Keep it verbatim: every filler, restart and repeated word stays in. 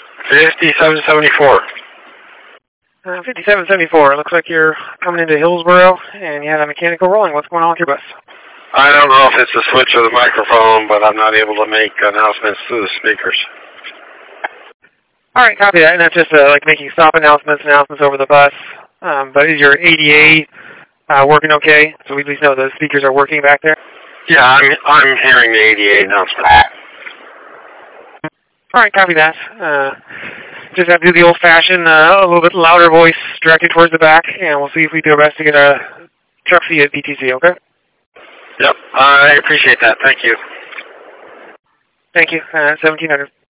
fifty-seven seventy-four. Uh, fifty-seven seventy-four. It looks like you're coming into Hillsboro, and you had a mechanical rolling. What's going on with your bus? I don't know if it's the switch or the microphone, but I'm not able to make announcements through the speakers. All right, copy that. And that's just uh, like making stop announcements, announcements over the bus. Um, but is your A D A uh, working okay? So we at least know the speakers are working back there? Yeah, I'm, I'm hearing the A D A announcement. All right, copy that. Uh, just have to do the old-fashioned, uh, a little bit louder voice directed towards the back, and we'll see if we do our best to get a truck for you at B T C, okay? Yep, I appreciate that. Thank you. Thank you. Uh, seventeen hundred.